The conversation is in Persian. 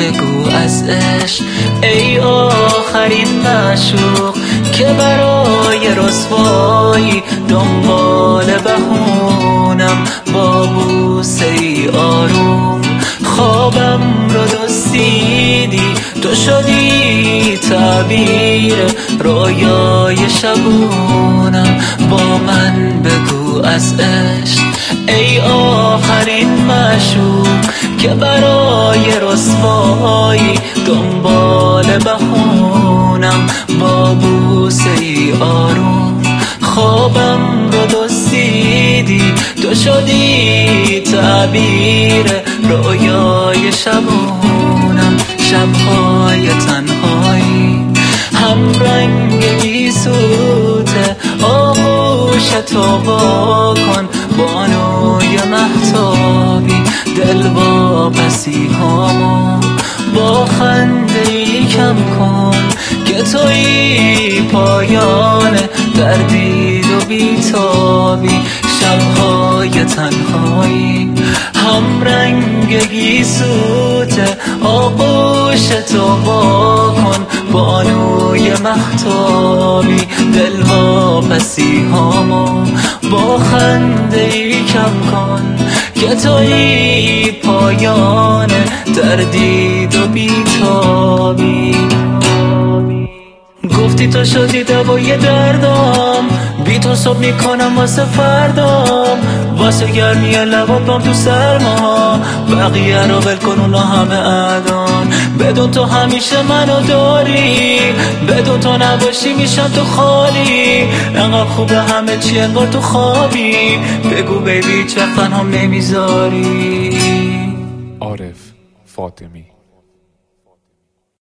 بگو از عشق ای آخرین معشوق که برای رسوایی دنبال بهونم با بوسه ای آروم خوابم رو دزدیدی تو شدی تعبیر رویای شبونم با من بگو از عشق ای آخرین معشوق که برای رسوایی دنبال بهونم با بوسه ای آروم خوابم رو دزدیدی تو شدی تعبیر رویای شبونم شبهای تنهایی هم رنگ گیسوته آغوش تو وا کن بانوی مهتابی دل واپسی هامو با خنده ای کم کن که توی پایان دردید و بیتابی شبهای تنهایی هم رنگ گیسوته آغوش تو وا کن بانوی مهتابی دل واپسی هامو با خنده ای کم کن که توی پایان دردید و بیتابی گفتی تو شدی دوای دردم بی تو صبح میکنم واسه فردام واسه گرمی لبات بام تو سرما بقیه رو ول کن اونا همه ادان بدون تو همیشه منو داری بدون تو نباشی میشم تو خالی انقدر خوبه همه چی انگار تو خوابی بگو بیبی چه تنها نمیذاری عارف فاطمی